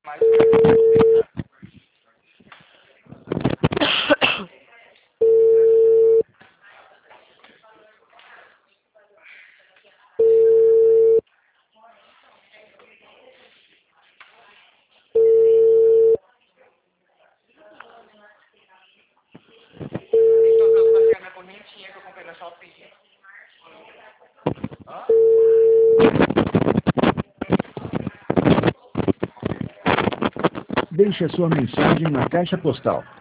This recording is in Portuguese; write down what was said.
Mais perto do peito. Estou usando essa cena bonitinha que eu comprei na Shopee. Hã? Deixe a sua mensagem na caixa postal